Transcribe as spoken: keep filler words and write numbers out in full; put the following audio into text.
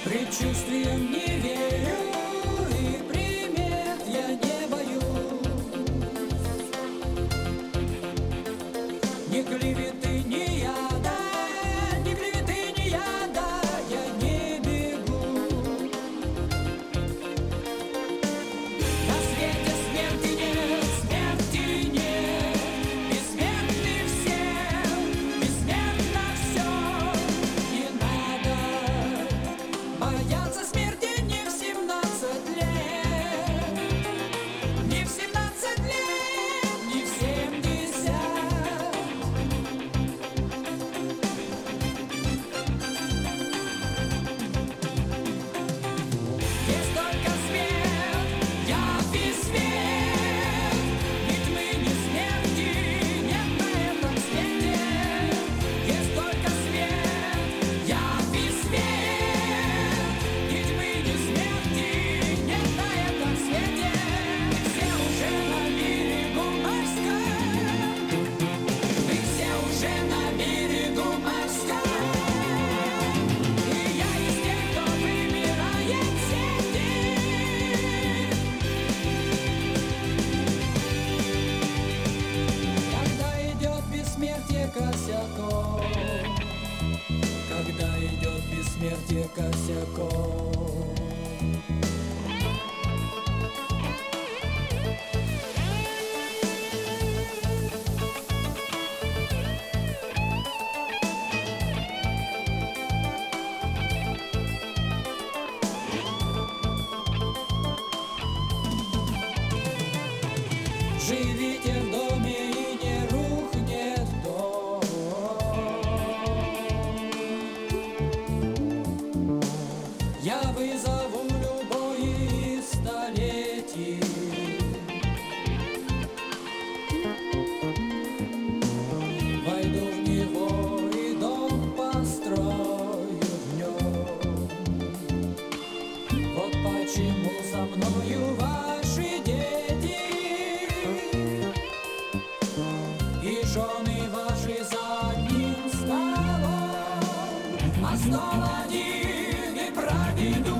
Предчувствиям не верю и примет я не боюсь. Ни клеветы, ни яда, ни клеветы, ни яда я не бегу. На свете смерти нет, смерти нет, бессмертны все, бессмертно все. Не надо бояться смерти не в семнадцать лет, не в семнадцать лет, не в семьдесят. Есть только свет, яркий свет, ведь мы не смерти, нет на этом свете. Есть только свет, яркий свет, ведь мы не смерти, нет на этом свете. Мы все уже на берегу морском, мы все уже на берегу морском. И я из тех, кто выбирает сети. Когда идет бессмертие косяков, когда идет бессмертие косяков. Живите в доме и не рухнет дом. Я вызову любой из столетий. Войду в него и дом построю в нем. Вот почему со мною ваши дети и жены ваши за одним столом, а стол один и прадеду